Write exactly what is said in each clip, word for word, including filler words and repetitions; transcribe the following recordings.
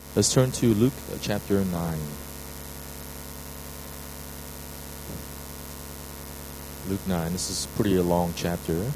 Let's turn to Luke uh, chapter nine. Luke nine. This is pretty a long chapter.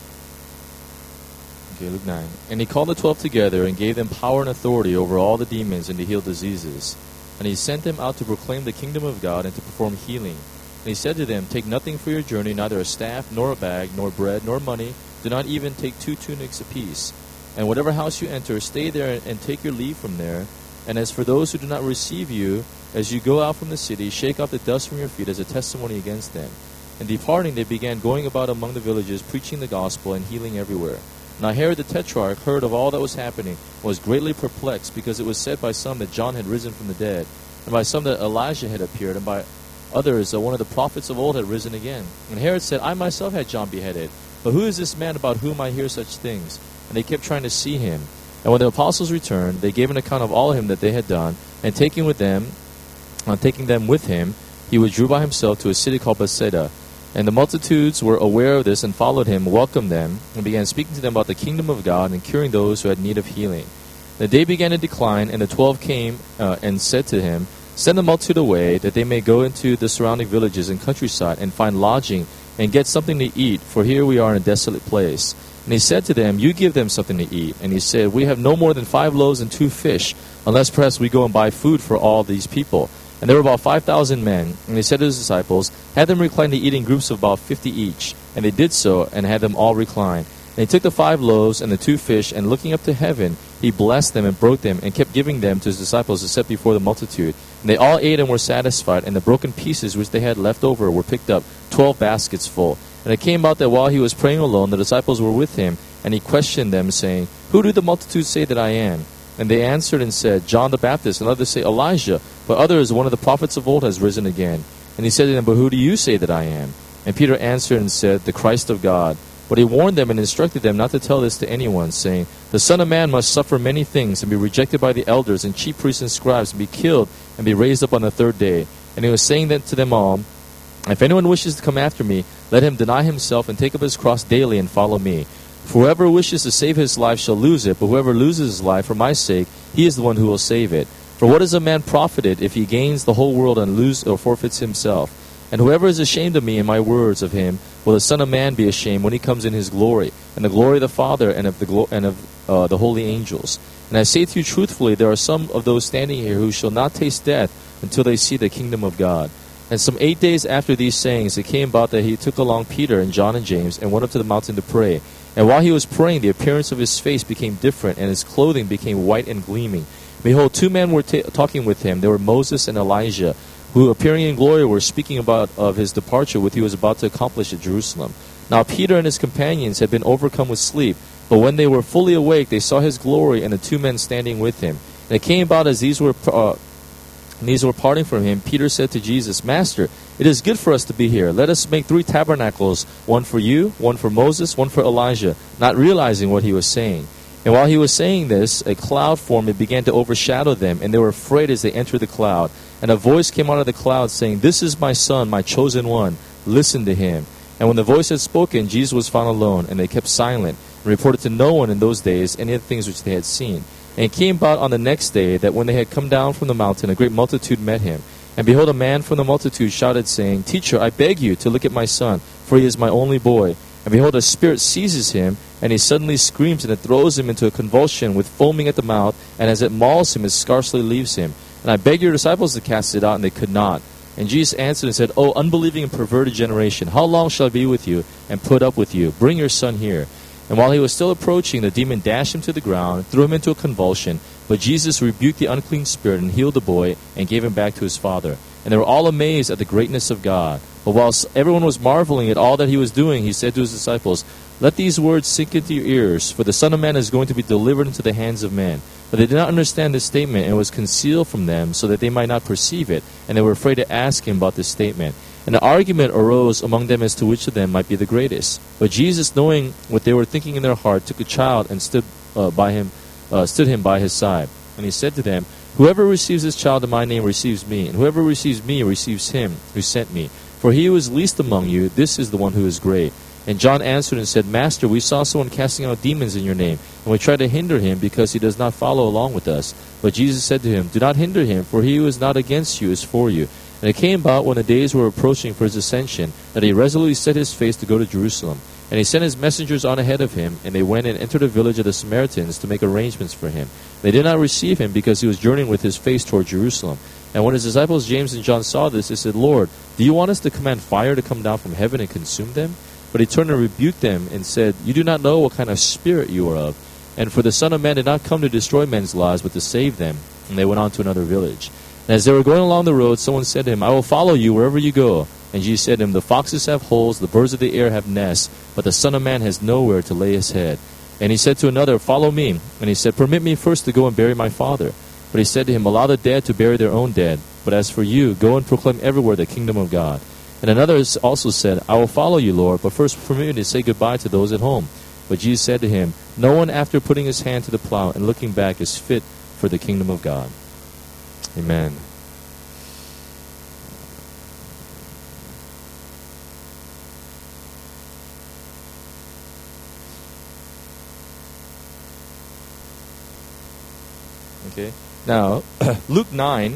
Okay, Luke nine. And he called the twelve together and gave them power and authority over all the demons and to heal diseases. And he sent them out to proclaim the kingdom of God and to perform healing. And he said to them, take nothing for your journey, neither a staff, nor a bag, nor bread, nor money. Do not even take two tunics apiece. And whatever house you enter, stay there and, and take your leave from there. And as for those who do not receive you, as you go out from the city, shake off the dust from your feet as a testimony against them. And departing, they began going about among the villages, preaching the gospel and healing everywhere. Now Herod the Tetrarch heard of all that was happening, and was greatly perplexed, because it was said by some that John had risen from the dead, and by some that Elijah had appeared, and by others that one of the prophets of old had risen again. And Herod said, I myself had John beheaded, but who is this man about whom I hear such things? And they kept trying to see him. And when the apostles returned, they gave an account of all of him that they had done, and taking with them, on taking them with him, he withdrew by himself to a city called Bethsaida. And the multitudes were aware of this and followed him, welcomed them, and began speaking to them about the kingdom of God and curing those who had need of healing. The day began to decline, and the twelve came uh, and said to him, send the multitude away, that they may go into the surrounding villages and countryside and find lodging and get something to eat, for here we are in a desolate place. And he said to them, you give them something to eat. And he said, we have no more than five loaves and two fish, unless perhaps we go and buy food for all these people. And there were about five thousand men. And he said to his disciples, have them recline to eat in groups of about fifty each. And they did so, and had them all recline. And he took the five loaves and the two fish, and looking up to heaven, he blessed them and broke them, and kept giving them to his disciples to set before the multitude. And they all ate and were satisfied, and the broken pieces which they had left over were picked up, twelve baskets full. And it came about that while he was praying alone, the disciples were with him, and he questioned them, saying, who do the multitude say that I am? And they answered and said, John the Baptist, and others say Elijah, but others, one of the prophets of old has risen again. And he said to them, but who do you say that I am? And Peter answered and said, the Christ of God. But he warned them and instructed them not to tell this to anyone, saying, the Son of Man must suffer many things, and be rejected by the elders and chief priests and scribes, and be killed, and be raised up on the third day. And he was saying that to them all, if anyone wishes to come after me, let him deny himself and take up his cross daily and follow me. For whoever wishes to save his life shall lose it, but whoever loses his life for my sake, he is the one who will save it. For what is a man profited if he gains the whole world and lose or forfeits himself? And whoever is ashamed of me and my words of him, will the Son of Man be ashamed when he comes in his glory, and the glory of the Father and of the glo- and of uh, the holy angels. And I say to you truthfully, there are some of those standing here who shall not taste death until they see the kingdom of God. And some eight days after these sayings, it came about that he took along Peter and John and James, and went up to the mountain to pray. And while he was praying, the appearance of his face became different, and his clothing became white and gleaming. Behold, two men were ta- talking with him. They were Moses and Elijah, who, appearing in glory, were speaking about of his departure, which he was about to accomplish at Jerusalem. Now Peter and his companions had been overcome with sleep, but when they were fully awake, they saw his glory and the two men standing with him. And it came about as these were uh, these were parting from him, Peter said to Jesus, Master, it is good for us to be here. Let us make three tabernacles, one for you, one for Moses, one for Elijah, not realizing what he was saying. And while he was saying this, a cloud formed and began to overshadow them, and they were afraid as they entered the cloud. And a voice came out of the cloud saying, This is my son, my chosen one. Listen to him. And when the voice had spoken, Jesus was found alone, and they kept silent, and reported to no one in those days any of the things which they had seen. And it came about on the next day that when they had come down from the mountain, a great multitude met him. And behold, a man from the multitude shouted, saying, Teacher, I beg you to look at my son, for he is my only boy. And behold, a spirit seizes him, and he suddenly screams, and it throws him into a convulsion with foaming at the mouth, and as it mauls him, it scarcely leaves him. And I begged your disciples to cast it out, and they could not. And Jesus answered and said, O unbelieving and perverted generation, how long shall I be with you, and put up with you? Bring your son here. And while he was still approaching, the demon dashed him to the ground, threw him into a convulsion. But Jesus rebuked the unclean spirit, and healed the boy, and gave him back to his father. And they were all amazed at the greatness of God. But whilst everyone was marveling at all that he was doing, he said to his disciples, Let these words sink into your ears, for the Son of Man is going to be delivered into the hands of men. But they did not understand this statement, and it was concealed from them, so that they might not perceive it, and they were afraid to ask him about this statement. And an argument arose among them as to which of them might be the greatest. But Jesus, knowing what they were thinking in their heart, took a child and stood uh, by him, uh, stood him by his side. And he said to them, Whoever receives this child in my name receives me, and whoever receives me receives him who sent me. For he who is least among you, this is the one who is great. And John answered and said, Master, we saw someone casting out demons in your name, and we tried to hinder him because he does not follow along with us. But Jesus said to him, Do not hinder him, for he who is not against you is for you. And it came about when the days were approaching for his ascension, that he resolutely set his face to go to Jerusalem. And he sent his messengers on ahead of him, and they went and entered a village of the Samaritans to make arrangements for him. They did not receive him because he was journeying with his face toward Jerusalem. And when his disciples James and John saw this, they said, Lord, do you want us to command fire to come down from heaven and consume them? But he turned and rebuked them and said, You do not know what kind of spirit you are of. And for the Son of Man did not come to destroy men's lives, but to save them. And they went on to another village. And as they were going along the road, someone said to him, I will follow you wherever you go. And Jesus said to him, The foxes have holes, the birds of the air have nests, but the Son of Man has nowhere to lay his head. And he said to another, Follow me. And he said, Permit me first to go and bury my father. But he said to him, Allow the dead to bury their own dead. But as for you, go and proclaim everywhere the kingdom of God. And another also said, I will follow you, Lord, but first permit me to say goodbye to those at home. But Jesus said to him, No one after putting his hand to the plow and looking back is fit for the kingdom of God. Amen. Okay. Now, Luke nine,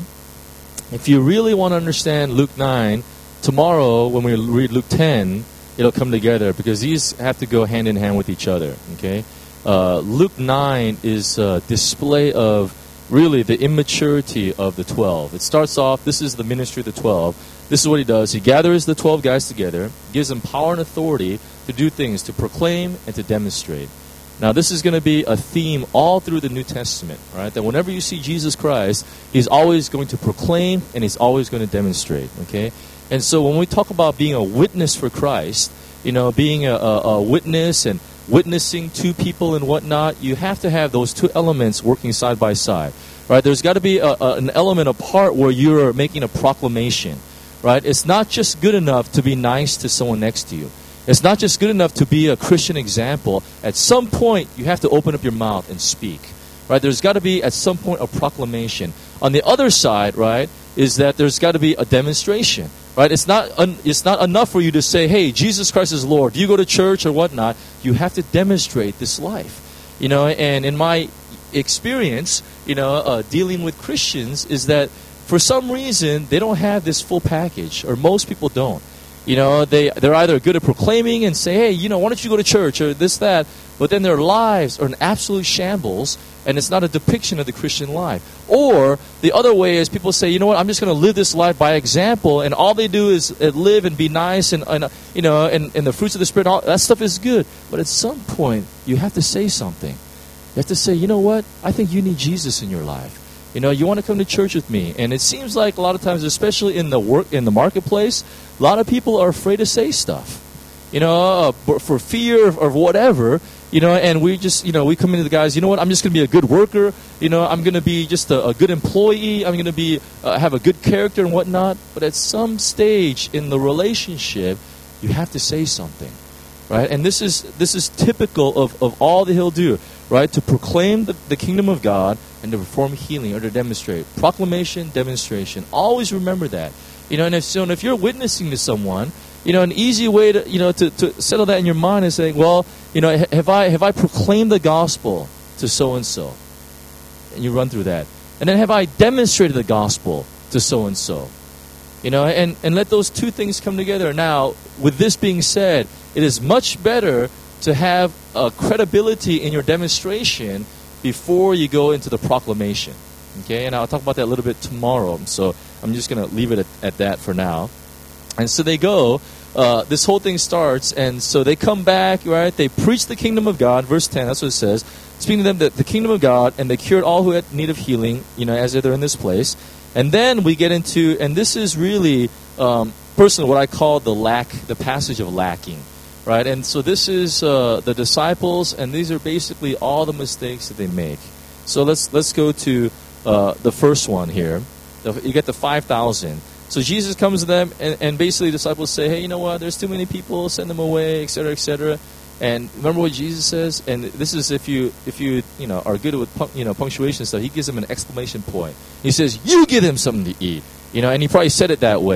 if you really want to understand Luke nine, tomorrow when we read Luke ten, it'll come together because these have to go hand in hand with each other. Okay. Uh, Luke nine is a display of really the immaturity of the twelve. It starts off, this is the ministry of the twelve. This is what he does. He gathers the twelve guys together, gives them power and authority to do things, to proclaim and to demonstrate. Now, this is going to be a theme all through the New Testament, right? That whenever you see Jesus Christ, he's always going to proclaim and he's always going to demonstrate, okay? And so when we talk about being a witness for Christ, you know, being a, a, a witness and witnessing to people and whatnot, you have to have those two elements working side by side, right? There's got to be a, a, an element, a part where you're making a proclamation, right? It's not just good enough to be nice to someone next to you. It's not just good enough to be a Christian example. At some point, you have to open up your mouth and speak, right? There's got to be, at some point, a proclamation. On the other side, right, is that there's got to be a demonstration, right? It's not un- it's not enough for you to say, hey, Jesus Christ is Lord. Do you go to church or whatnot? You have to demonstrate this life, you know. And in my experience, you know, uh, dealing with Christians is that for some reason, they don't have this full package, or most people don't. You know, they, they're either good at proclaiming and say, hey, you know, why don't you go to church or this, that, but then their lives are an absolute shambles and it's not a depiction of the Christian life. Or the other way is people say, you know what, I'm just going to live this life by example, and all they do is uh, live and be nice and, and uh, you know, and, and the fruits of the Spirit, all, that stuff is good. But at some point, you have to say something. You have to say, you know what, I think you need Jesus in your life. You know, you want to come to church with me. And it seems like a lot of times, especially in the work in the marketplace, a lot of people are afraid to say stuff. You know, uh, for fear of, of whatever, you know, and we just, you know, we come into the guys, you know what, I'm just going to be a good worker. You know, I'm going to be just a, a good employee. I'm going to be uh, have a good character and whatnot. But at some stage in the relationship, you have to say something, right? And this is this is typical of, of all that he'll do, right? To proclaim the, the kingdom of God and to perform healing or to demonstrate. Proclamation, demonstration. Always remember that. You know, and if, so, and if you're witnessing to someone, you know, an easy way to, you know, to, to settle that in your mind is saying, well, you know, have I have I proclaimed the gospel to so-and-so? And you run through that. And then have I demonstrated the gospel to so-and-so? You know, and, and let those two things come together. Now, with this being said, it is much better to have a credibility in your demonstration before you go into the proclamation. Okay, and I'll talk about that a little bit tomorrow. So I'm just going to leave it at, at that for now. And so they go, uh, this whole thing starts, and so they come back, right? They preach the kingdom of God, verse ten, that's what it says. Speaking to them, the, the kingdom of God, and they cured all who had need of healing, you know, as they're in this place. And then we get into, and this is really, um, personally, what I call the lack, the passage of lacking. Right, and so this is uh, the disciples, and these are basically all the mistakes that they make. So let's let's go to uh, the first one here. The, you get the five thousand. So Jesus comes to them, and, and basically the disciples say, hey, you know what, there's too many people, send them away, et cetera, et cetera. And remember what Jesus says? And this is if you if you you know are good with you know punctuation stuff. He gives them an exclamation point. He says, you give them something to eat. You know, and he probably said it that way.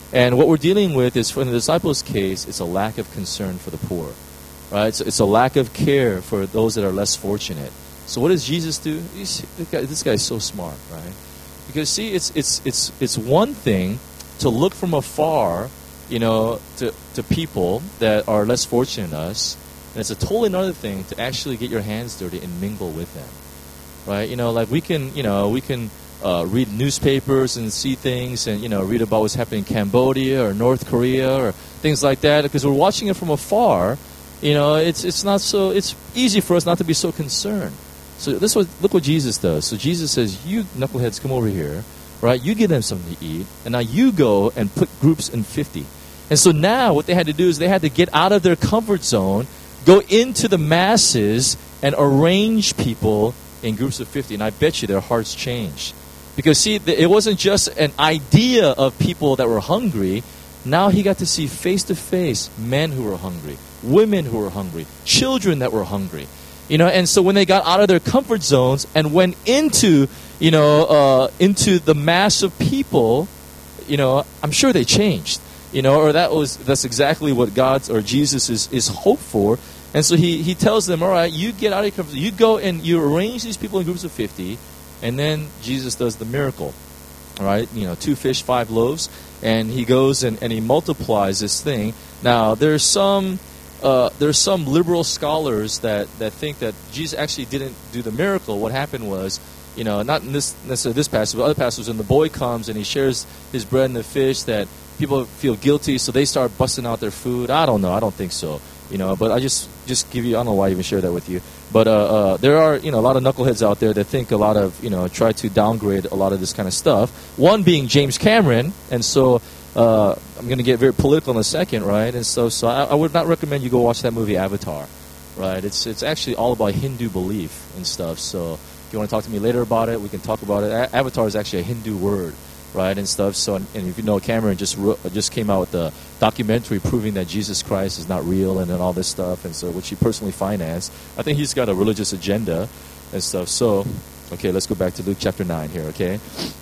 And what we're dealing with is, for in the disciples' case, it's a lack of concern for the poor, right? So it's a lack of care for those that are less fortunate. So what does Jesus do? He's, this guy, this guy is so smart, right? Because see, it's it's it's it's one thing to look from afar, you know, to to people that are less fortunate than us, and it's a totally another thing to actually get your hands dirty and mingle with them, right? You know, like we can, you know, we can. Uh, read newspapers and see things and, you know, read about what's happening in Cambodia or North Korea or things like that, because we're watching it from afar. You know, it's it's not so, it's easy for us not to be so concerned. So this was, look what Jesus does. So Jesus says, you knuckleheads, come over here, right? You give them something to eat, and now you go and put groups in fifty. And so now what they had to do is they had to get out of their comfort zone, go into the masses, and arrange people in groups of fifty. And I bet you their hearts changed. Because, see, it wasn't just an idea of people that were hungry. Now he got to see face-to-face men who were hungry, women who were hungry, children that were hungry. You know, and so when they got out of their comfort zones and went into, you know, uh, into the mass of people, you know, I'm sure they changed. You know, or that was that's exactly what God's or Jesus is, is hope for. And so he, he tells them, all right, you get out of your comfort zone. You go and you arrange these people in groups of fifty. And then Jesus does the miracle, all right? You know, two fish, five loaves, and he goes and, and he multiplies this thing. Now, there's some uh, there's some liberal scholars that, that think that Jesus actually didn't do the miracle. What happened was, you know, not in this necessarily this passage, but other passages, when the boy comes and he shares his bread and the fish, that people feel guilty, so they start busting out their food. I don't know. I don't think so. You know, but I just just give you, I don't know why I even share that with you. But uh, uh, there are, you know, a lot of knuckleheads out there that think a lot of, you know, try to downgrade a lot of this kind of stuff. One being James Cameron, and so uh, I'm going to get very political in a second, right? And so, so I, I would not recommend you go watch that movie Avatar, right? It's it's actually all about Hindu belief and stuff. So if you want to talk to me later about it, we can talk about it. A- Avatar is actually a Hindu word, right, and stuff. So, and, and if you know, Cameron just ro- just came out with a documentary proving that Jesus Christ is not real and, and all this stuff, and so which he personally financed. I think he's got a religious agenda and stuff. So, okay, let's go back to Luke chapter nine here. Okay,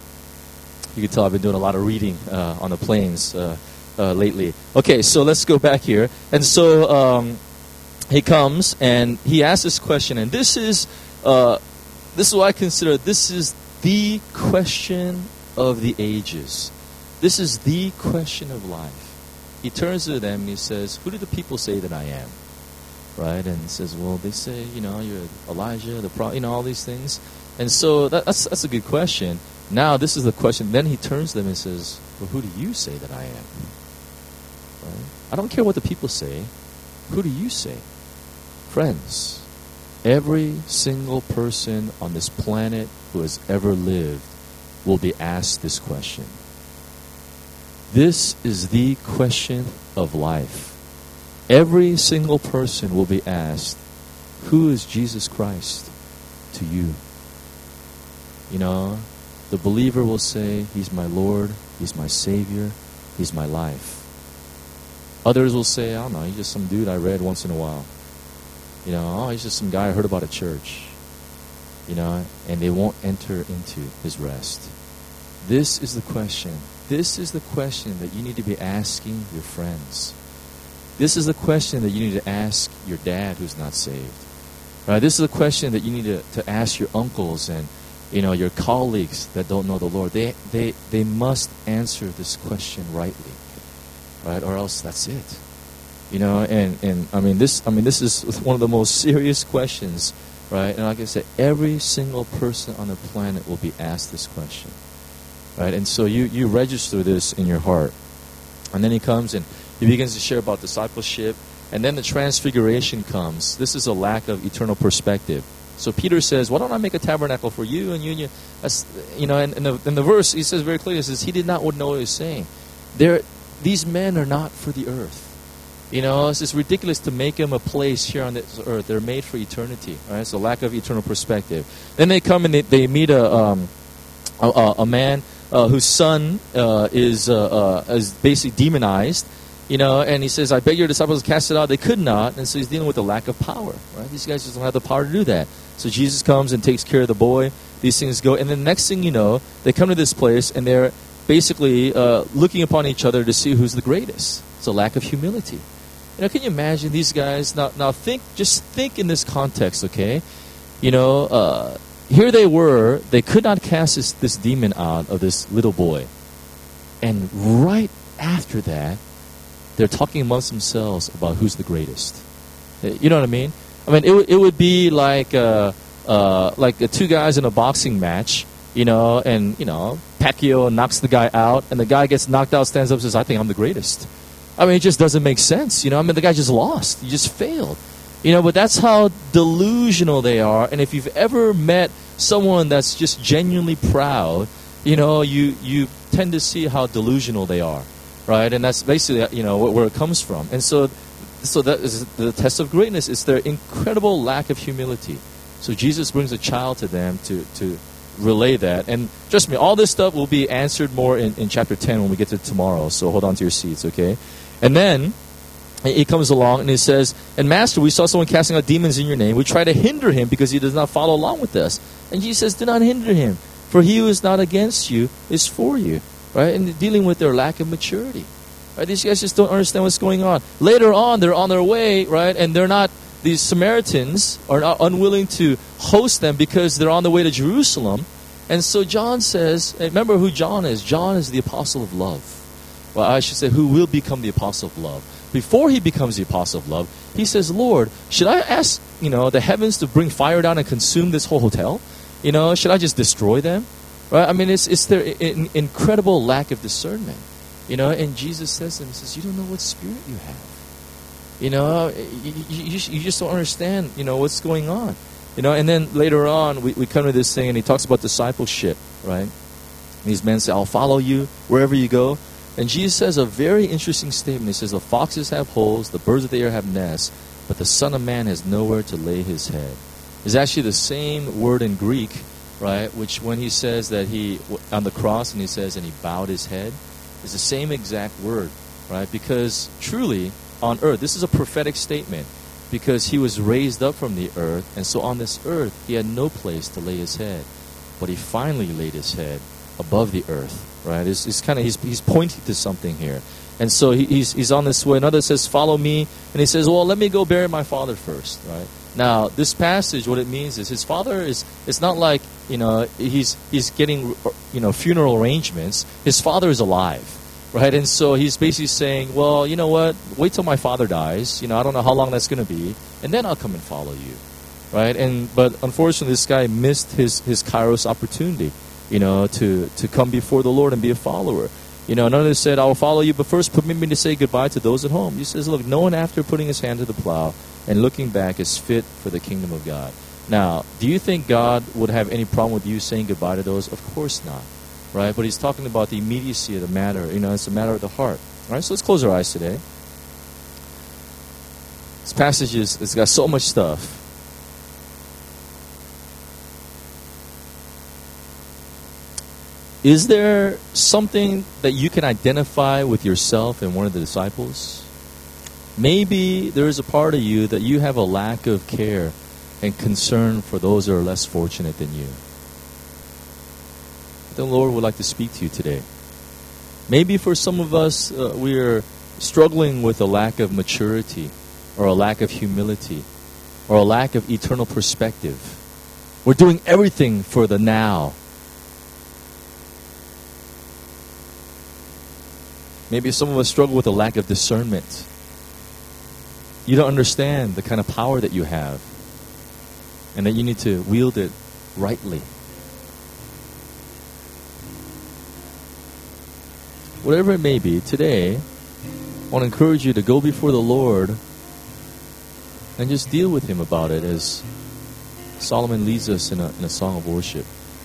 you can tell I've been doing a lot of reading uh, on the planes uh, uh, lately. Okay, so let's go back here, and so um, he comes and he asks this question, and this is uh, this is what I consider this is the question of the ages. This is the question of life. He turns to them and he says, who do the people say that I am? Right? And he says, well, they say, you know, you're Elijah, the prophet, you know, all these things. And so that, that's that's a good question. Now this is the question. Then he turns to them and says, well, who do you say that I am? Right? I don't care what the people say. Who do you say? Friends, every single person on this planet who has ever lived will be asked this question. This is the question of life. Every single person will be asked, who is Jesus Christ to you? You know, the believer will say, he's my Lord, he's my Savior, he's my life. Others will say, I don't know, he's just some dude I read once in a while. You know, oh, he's just some guy I heard about at church. You know, and they won't enter into his rest. This is the question. This is the question that you need to be asking your friends. This is the question that you need to ask your dad who's not saved. Right? This is the question that you need to, to ask your uncles and, you know, your colleagues that don't know the Lord. They they they must answer this question rightly. Right? Or else that's it. You know, and, and I mean this I mean this is one of the most serious questions, right? And like I said, every single person on the planet will be asked this question. Right? And so you, you register this in your heart. And then he comes and he begins to share about discipleship. And then the transfiguration comes. This is a lack of eternal perspective. So Peter says, why don't I make a tabernacle for you and you and you? That's, you know, and in the, in the verse, he says very clearly, he says, he did not know what he was saying. They're, these men are not for the earth. You know, it's just ridiculous to make them a place here on this earth. They're made for eternity. Right? So lack of eternal perspective. Then they come and they, they meet a, um, a, a man Uh, whose son uh, is uh, uh, is basically demonized, you know, and he says, I beg your disciples to cast it out. They could not, and so he's dealing with a lack of power, right? These guys just don't have the power to do that. So Jesus comes and takes care of the boy. These things go, and then the next thing you know, they come to this place, and they're basically uh, looking upon each other to see who's the greatest. It's a lack of humility. You know, can you imagine these guys? Now, now think, just think in this context, okay? You know, uh, here they were. They could not cast this, this demon out of this little boy. And right after that, they're talking amongst themselves about who's the greatest. You know what I mean? I mean, it, w- it would be like uh, uh, like uh, two guys in a boxing match, you know, and, you know, Pacquiao knocks the guy out, and the guy gets knocked out, stands up and says, I think I'm the greatest. I mean, it just doesn't make sense, you know. I mean, the guy just lost. He just failed. You know, but that's how delusional they are. And if you've ever met someone that's just genuinely proud, you know, you, you tend to see how delusional they are, right? And that's basically, you know, where it comes from. And so so that is the test of greatness. It's their incredible lack of humility. So Jesus brings a child to them to, to relay that. And trust me, all this stuff will be answered more in, in chapter ten when we get to tomorrow. So hold on to your seats, okay? And then he comes along and he says, and Master, we saw someone casting out demons in your name. We try to hinder him because he does not follow along with us. And Jesus says, do not hinder him. For he who is not against you is for you. Right? And dealing with their lack of maturity. Right? These guys just don't understand what's going on. Later on, they're on their way, right? And they're not, these Samaritans are not unwilling to host them because they're on the way to Jerusalem. And so John says, remember who John is. John is the apostle of love. Well, I should say, who will become the apostle of love. Before he becomes the apostle of love, he says, Lord, should I ask, you know, the heavens to bring fire down and consume this whole hotel? You know, should I just destroy them? Right? I mean, it's it's their in, incredible lack of discernment. You know, and Jesus says to them, he says, you don't know what spirit you have. You know, you, you, you just don't understand, you know, what's going on. You know, and then later on, we, we come to this thing, and he talks about discipleship, right? And these men say, I'll follow you wherever you go. And Jesus says a very interesting statement. He says, the foxes have holes, the birds of the air have nests, but the Son of Man has nowhere to lay his head. It's actually the same word in Greek, right, which when he says that he, on the cross, and he says, and he bowed his head, is the same exact word, right? Because truly, on earth, this is a prophetic statement, because he was raised up from the earth, and so on this earth, he had no place to lay his head. But he finally laid his head above the earth. Right, it's, it's kind of he's he's pointing to something here, and so he, he's he's on this way. Another says, "Follow me," and he says, "Well, let me go bury my father first." Right now, this passage, what it means is his father is. It's not like you know he's he's getting you know funeral arrangements. His father is alive, right? And so he's basically saying, "Well, you know what? Wait till my father dies. You know, I don't know how long that's going to be, and then I'll come and follow you." Right? And but unfortunately, this guy missed his his Kairos opportunity. You know, to, to come before the Lord and be a follower. You know, another said, I will follow you, but first permit me to say goodbye to those at home. He says, look, no one after putting his hand to the plow and looking back is fit for the kingdom of God. Now, do you think God would have any problem with you saying goodbye to those? Of course not. Right? But he's talking about the immediacy of the matter. You know, it's a matter of the heart. All right, so let's close our eyes today. This passage is, it's got so much stuff. Is there something that you can identify with yourself and one of the disciples? Maybe there is a part of you that you have a lack of care and concern for those that are less fortunate than you. The Lord would like to speak to you today. Maybe for some of us, uh, we are struggling with a lack of maturity or a lack of humility or a lack of eternal perspective. We're doing everything for the now. Maybe some of us struggle with a lack of discernment. You don't understand the kind of power that you have and that you need to wield it rightly. Whatever it may be, today, I want to encourage you to go before the Lord and just deal with Him about it as Solomon leads us in a, in a song of worship.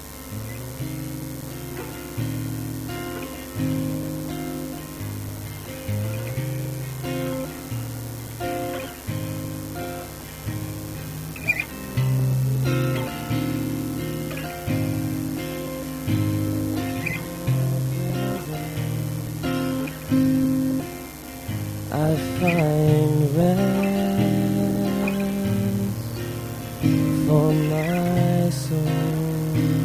I find rest for my soul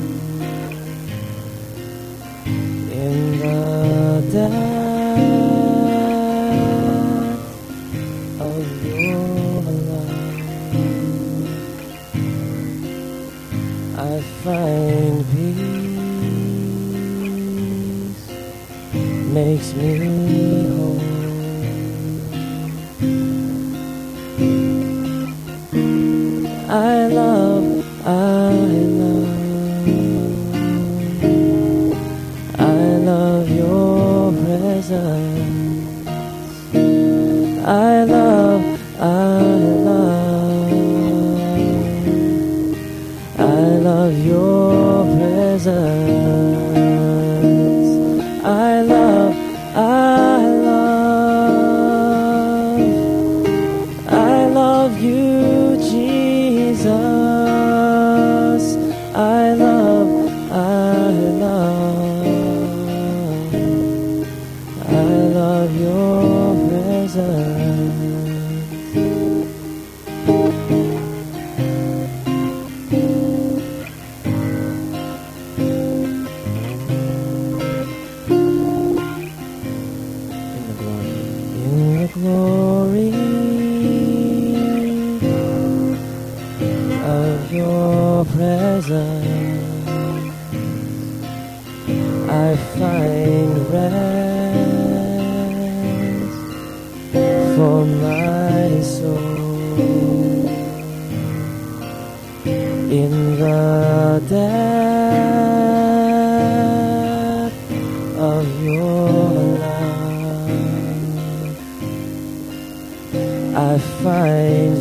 depth of your love, I find peace, makes me whole. I love, I love, I love your presence. I love, I love, I love your presence. I love, I love, I love you, Jesus. I love, I love, I love your presence. In the glory of your presence, I find rest for my soul. In the depth of your love, I find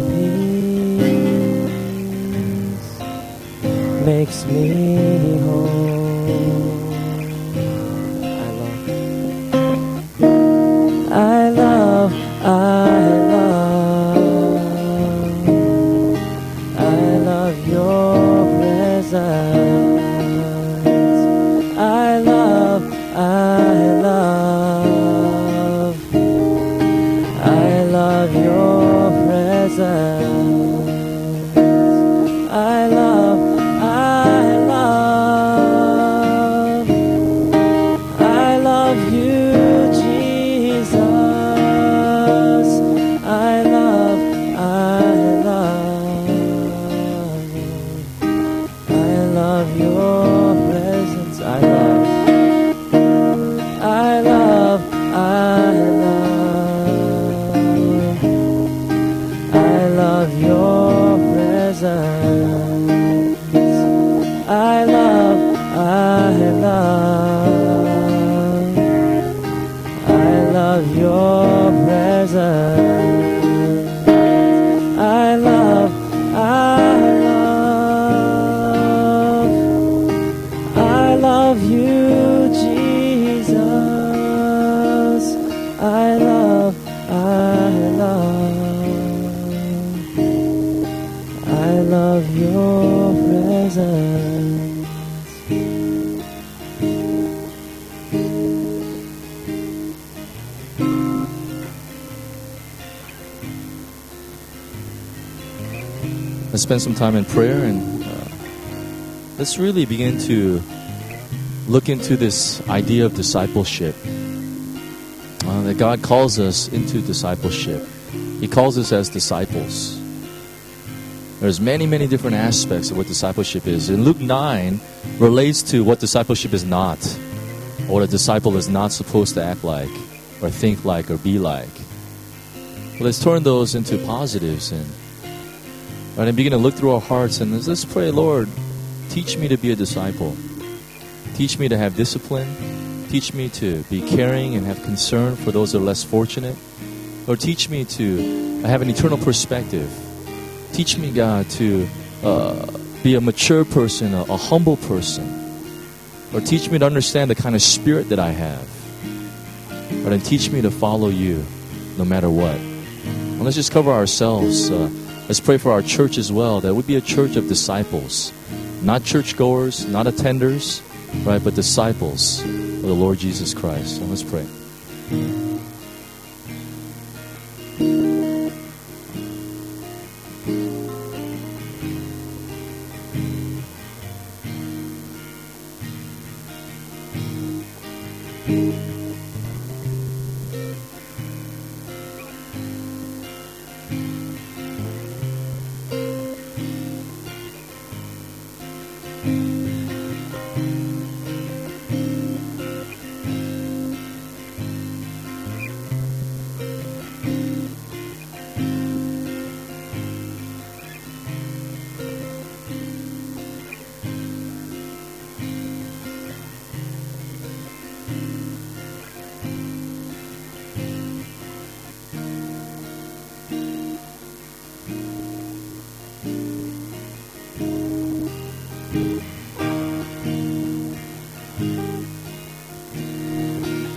peace, makes me whole. I love, I love, I love your presence. I love, I love, I love your presence. I love, I love, I love you, Jesus. I love, I love, I love your presence. I love, I love, I love, I love your presence. I love, I love, I love your presence. I love, I love, I love you, Jesus. I love, I love, I love your presence. Let's spend some time in prayer and uh, let's really begin to look into this idea of discipleship. Uh, that God calls us into discipleship. He calls us as disciples. There's many, many different aspects of what discipleship is. And Luke nine relates to what discipleship is not, or what a disciple is not supposed to act like, or think like, or be like. Well, let's turn those into positives and, right, and begin to look through our hearts and let's, let's pray, Lord, teach me to be a disciple. Teach me to have discipline. Teach me to be caring and have concern for those that are less fortunate. Lord, teach me to have an eternal perspective. Teach me, God, to uh, be a mature person, a, a humble person. Or teach me to understand the kind of spirit that I have. Lord, and teach me to follow you no matter what. And let's just cover ourselves. Uh, let's pray for our church as well, that we be a church of disciples. Not churchgoers, not attenders, right, but disciples of the Lord Jesus Christ. So let's pray.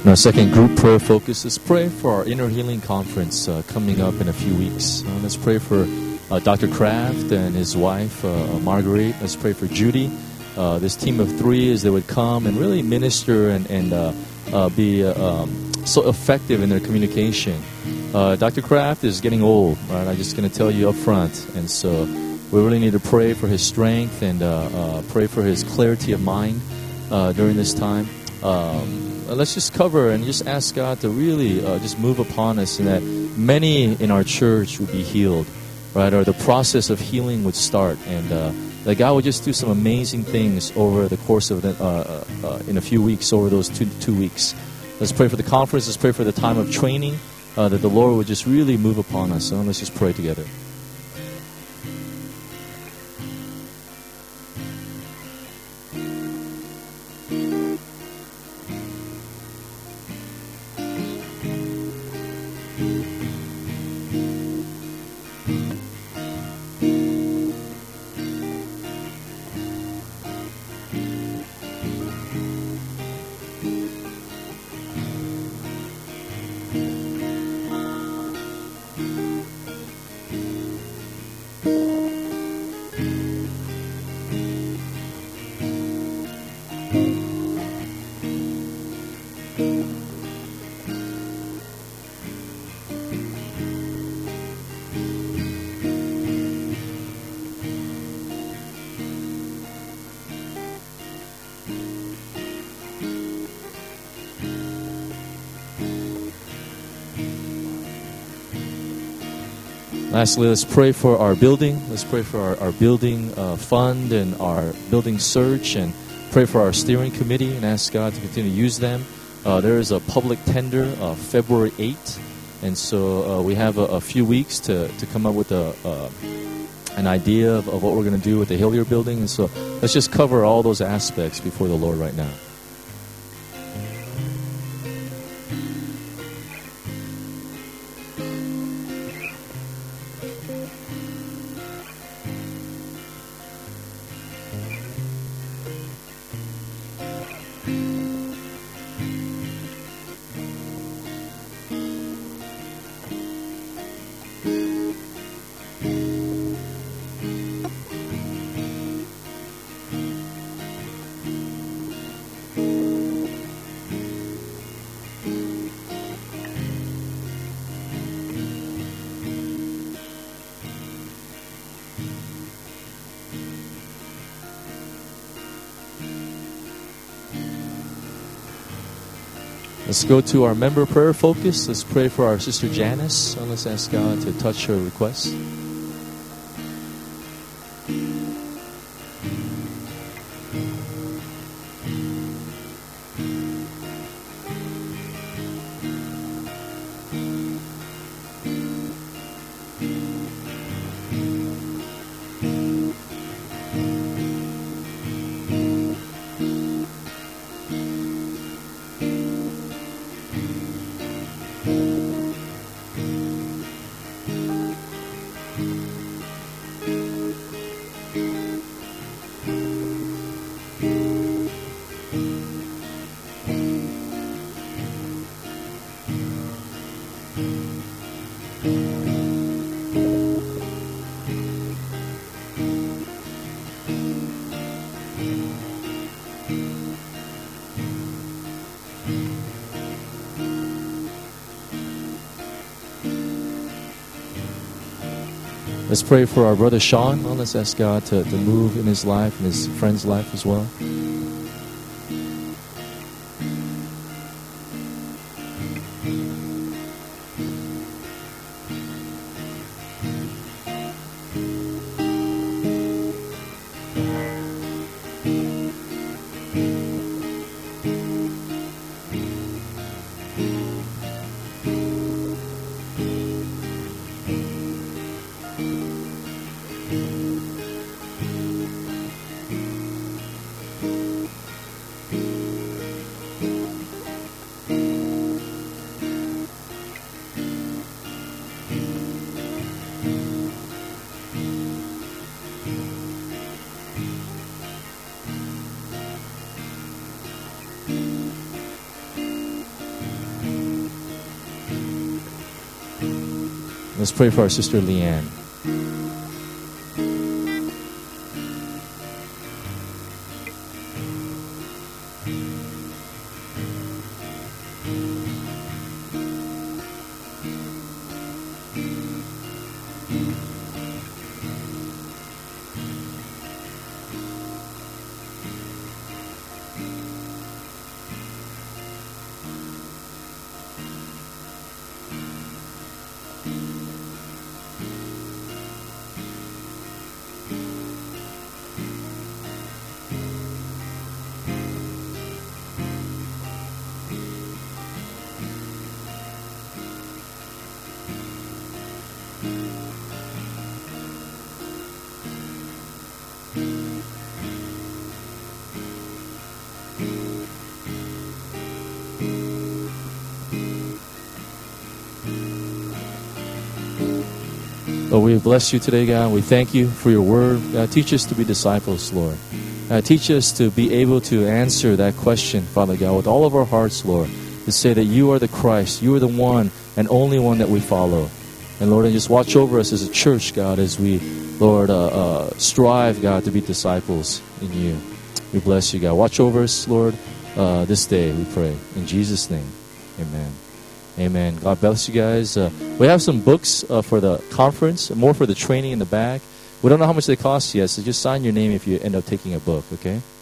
Our second group prayer focus. Let's pray for our Inner Healing Conference uh, coming up in a few weeks. Uh, let's pray for uh, Doctor Kraft and his wife, uh, Marguerite. Let's pray for Judy. Uh, this team of three is they would come and really minister and, and uh, uh, be uh, um, so effective in their communication. Uh, Doctor Kraft is getting old, right? I'm just going to tell you up front. And so we really need to pray for his strength and uh, uh, pray for his clarity of mind uh, during this time. Um, let's just cover and just ask God to really uh, just move upon us, and that many in our church would be healed, right? Or the process of healing would start, and uh, that God would just do some amazing things over the course of the, uh, uh, in a few weeks, over those two two weeks. Let's pray for the conference. Let's pray for the time of training, uh, that the Lord would just really move upon us. So let's just pray together. Lastly, let's pray for our building. Let's pray for our, our building uh, fund and our building search, and pray for our steering committee and ask God to continue to use them. Uh, there is a public tender uh, February eighth, and so uh, we have a, a few weeks to, to come up with a, uh, an idea of, of what we're going to do with the Hillier building. And so let's just cover all those aspects before the Lord right now. Let's go to our member prayer focus. Let's pray for our sister Janice. And let's ask God to touch her request. Let's pray for our brother Sean. Well, let's ask God to, to move in his life and his friend's life as well. Let's pray for our sister Leanne. Lord, we bless you today, God. We thank you for your word. God, teach us to be disciples, Lord. God, teach us to be able to answer that question, Father God, with all of our hearts, Lord, to say that you are the Christ, you are the one and only one that we follow. And Lord, and just watch over us as a church, God, as we, Lord, uh, uh, strive, God, to be disciples in you. We bless you, God. Watch over us, Lord, uh, this day, we pray. In Jesus' name, amen. Amen. God bless you guys. Uh, we have some books uh, for the conference, more for the training in the back. We don't know how much they cost yet, so just sign your name if you end up taking a book, okay?